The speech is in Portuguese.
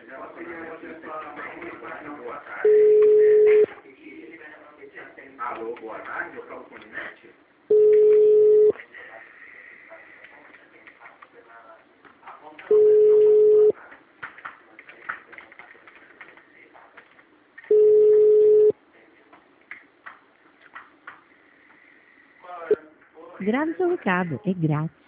Alô, boa tarde, eu falo com o Ninete. Grave seu recado, é grátis.